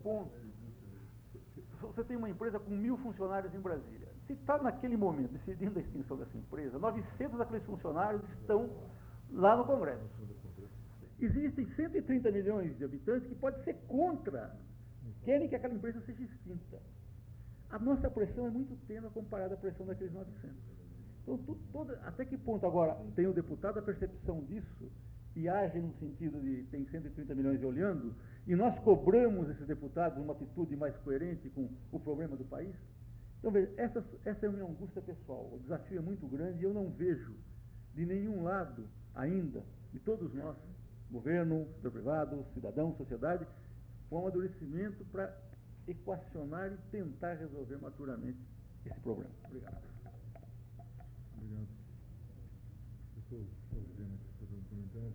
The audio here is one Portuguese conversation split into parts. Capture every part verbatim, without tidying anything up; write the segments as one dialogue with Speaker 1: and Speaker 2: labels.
Speaker 1: ponto, você tem uma empresa com mil funcionários em Brasília. Se está naquele momento decidindo a extinção dessa empresa, novecentos daqueles funcionários estão lá no Congresso. Existem cento e trinta milhões de habitantes que podem ser contra, querem que aquela empresa seja extinta. A nossa pressão é muito tênue comparada à pressão daqueles novecentos. Então, tu, toda, até que ponto agora tem o deputado a percepção disso e age no sentido de tem cento e trinta milhões olhando, e nós cobramos esses deputados uma atitude mais coerente com o problema do país? Então, veja, essa, essa é a minha angústia pessoal. O desafio é muito grande e eu não vejo de nenhum lado ainda, de todos nós, governo, setor privado, cidadão, sociedade, um amadurecimento para equacionar e tentar resolver maturamente esse problema. Obrigado.
Speaker 2: Obrigado. Estou vendo aqui fazer um comentário.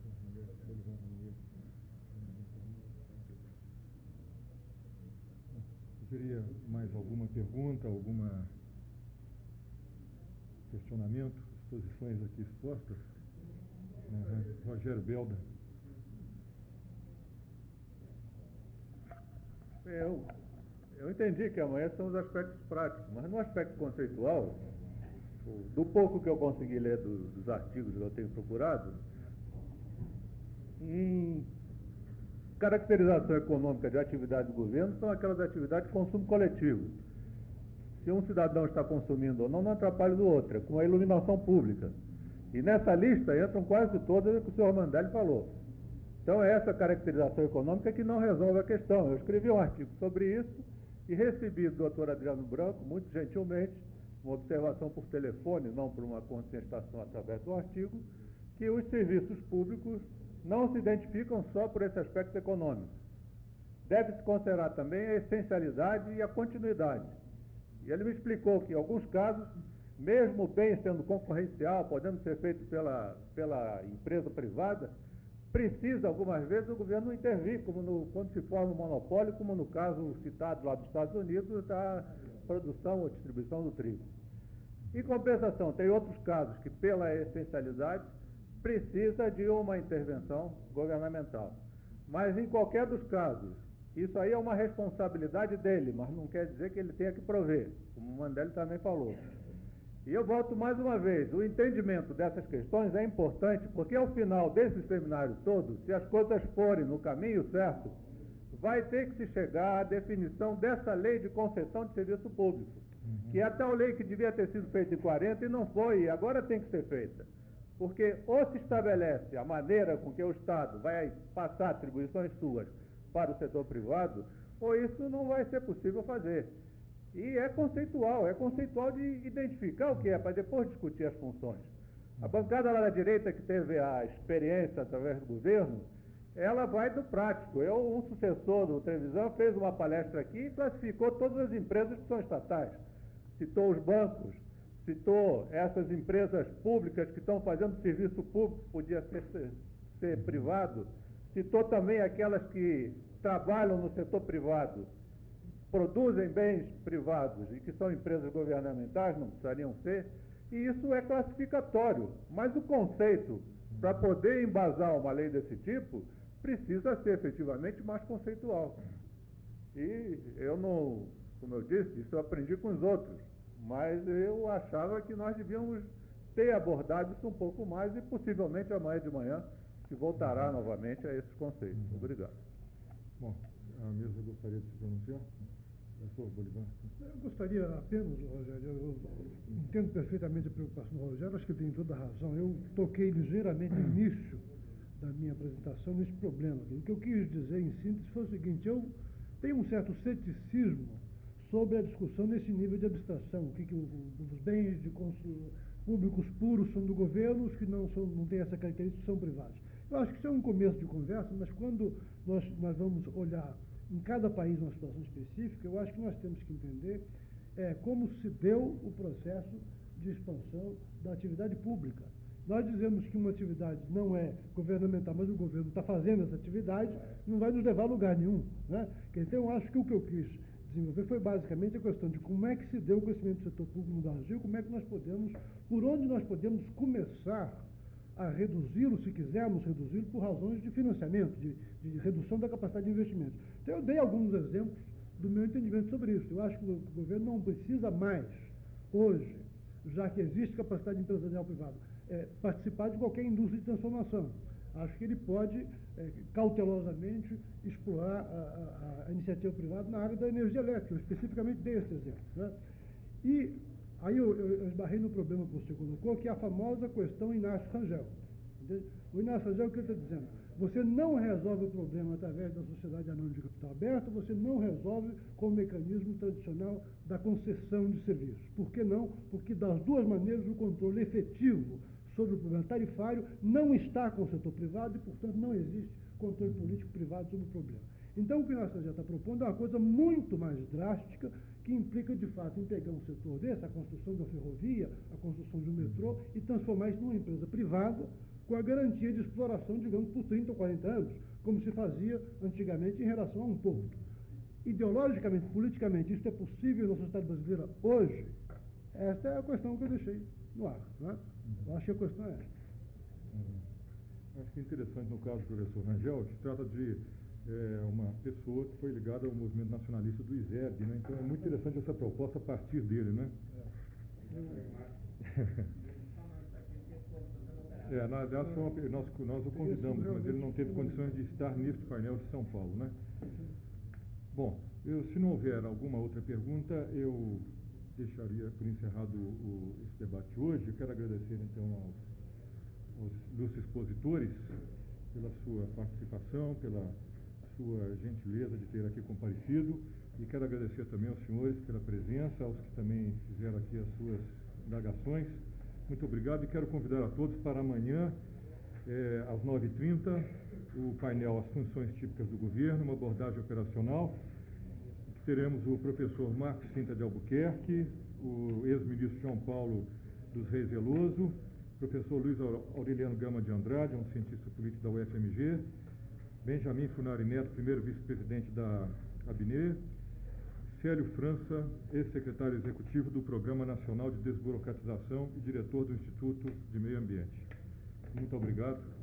Speaker 2: Teria mais alguma pergunta, alguma questionamento? As posições aqui expostas. Uhum. Rogério Belda.
Speaker 3: Eu, eu entendi que amanhã são os aspectos práticos, mas no aspecto conceitual, do pouco que eu consegui ler dos, dos artigos que eu tenho procurado, em caracterização econômica de atividade do governo são aquelas atividades de consumo coletivo. Se um cidadão está consumindo ou não, não atrapalha do outro, é como a iluminação pública. E nessa lista entram quase todas que o senhor Mandelli falou. Então é essa caracterização econômica que não resolve a questão. Eu escrevi um artigo sobre isso e recebi do doutor Adriano Branco, muito gentilmente, uma observação por telefone, não por uma contestação através do artigo, que os serviços públicos não se identificam só por esse aspecto econômico. Deve-se considerar também a essencialidade e a continuidade. E ele me explicou que, em alguns casos, mesmo o bem sendo concorrencial, podendo ser feito pela, pela empresa privada, precisa, algumas vezes, o governo intervir, como no, quando se forma um monopólio, como no caso citado lá dos Estados Unidos, da produção ou distribuição do trigo. Em compensação, tem outros casos que, pela essencialidade, precisa de uma intervenção governamental. Mas, em qualquer dos casos, isso aí é uma responsabilidade dele, mas não quer dizer que ele tenha que prover, como o Mandelli também falou. E eu volto mais uma vez, o entendimento dessas questões é importante, porque ao final desse seminário todo, se as coisas forem no caminho certo, vai ter que se chegar à definição dessa lei de concessão de serviço público, uhum. que é a tal lei que devia ter sido feita em quarenta e não foi, e agora tem que ser feita. Porque ou se estabelece a maneira com que o Estado vai passar atribuições suas para o setor privado, ou isso não vai ser possível fazer. E é conceitual, é conceitual de identificar o que é, para depois discutir as funções. A bancada lá da direita, que teve a experiência através do governo, ela vai do prático. Eu, um sucessor do Televisão, fez uma palestra aqui e classificou todas as empresas que são estatais. Citou os bancos, citou essas empresas públicas que estão fazendo serviço público, podia ser, ser, ser privado, citou também aquelas que trabalham no setor privado, produzem bens privados e que são empresas governamentais, não precisariam ser, e isso é classificatório. Mas o conceito, para poder embasar uma lei desse tipo, precisa ser efetivamente mais conceitual. E eu não, como eu disse, isso eu aprendi com os outros, mas eu achava que nós devíamos ter abordado isso um pouco mais e possivelmente amanhã de manhã se voltará novamente a esses conceitos. Obrigado.
Speaker 2: Bom, a mesa gostaria de se pronunciar? Professor Bolivar.
Speaker 4: Eu gostaria apenas, Rogério, eu entendo perfeitamente a preocupação do Rogério, acho que ele tem toda a razão. Eu toquei ligeiramente no início da minha apresentação nesse problema. O que eu quis dizer, em síntese, foi o seguinte: eu tenho um certo ceticismo sobre a discussão nesse nível de abstração, o que, que os bens de consumo públicos puros são do governo, os que não, são, não têm essa característica são privados. Eu acho que isso é um começo de conversa, mas quando nós, nós vamos olhar em cada país uma situação específica, eu acho que nós temos que entender é, como se deu o processo de expansão da atividade pública. Nós dizemos que uma atividade não é governamental, mas o governo está fazendo essa atividade, não vai nos levar a lugar nenhum, né? Então, eu acho que o que eu quis desenvolver foi basicamente a questão de como é que se deu o crescimento do setor público no Brasil, como é que nós podemos, por onde nós podemos começar a reduzi-lo, se quisermos reduzi-lo, por razões de financiamento, de, de redução da capacidade de investimento. Então, eu dei alguns exemplos do meu entendimento sobre isso. Eu acho que o governo não precisa mais, hoje, já que existe capacidade empresarial privada, é, participar de qualquer indústria de transformação. Acho que ele pode, é, cautelosamente, explorar a, a, a iniciativa privada na área da energia elétrica. Eu especificamente dei esse exemplo. Né? E aí eu, eu, eu esbarrei no problema que você colocou, que é a famosa questão Inácio Rangel. Entende? O Inácio Rangel, o que ele está dizendo? Você não resolve o problema através da sociedade anônima de capital aberto, você não resolve com o mecanismo tradicional da concessão de serviços. Por que não? Porque das duas maneiras o controle efetivo sobre o problema tarifário não está com o setor privado e, portanto, não existe controle político privado sobre o problema. Então, o que nós já está propondo é uma coisa muito mais drástica, que implica, de fato, em pegar um setor desse, a construção de uma ferrovia, a construção de um metrô, e transformar isso numa empresa privada, com a garantia de exploração, digamos, por trinta ou quarenta anos, como se fazia antigamente em relação a um porto. Ideologicamente, politicamente, isso é possível na sociedade brasileira hoje? Essa é a questão que eu deixei no ar. Né? Eu acho que a questão é essa.
Speaker 2: Uhum. Acho que é interessante no caso do professor Rangel, se trata de é, uma pessoa que foi ligada ao movimento nacionalista do I S E B, né? Então é muito interessante essa proposta a partir dele, né? É, é na verdade, foi uma, nós, nós o convidamos, mas ele não teve condições de estar neste painel de São Paulo, né? Bom, eu, se não houver alguma outra pergunta, eu deixaria por encerrado o, o, esse debate hoje. Eu quero agradecer, então, aos, aos ilustres expositores pela sua participação, pela sua gentileza de ter aqui comparecido, e quero agradecer também aos senhores pela presença, aos que também fizeram aqui as suas indagações. Muito obrigado e quero convidar a todos para amanhã, eh, às nove e trinta, o painel As Funções Típicas do Governo, uma abordagem operacional. Teremos o professor Marcos Cinta de Albuquerque, o ex-ministro João Paulo dos Reis Veloso, professor Luiz Aureliano Gama de Andrade, um cientista político da U F M G, Benjamin Funari Neto, primeiro vice-presidente da A B N E, Célio França, ex-secretário executivo do Programa Nacional de Desburocratização e diretor do Instituto de Meio Ambiente. Muito obrigado.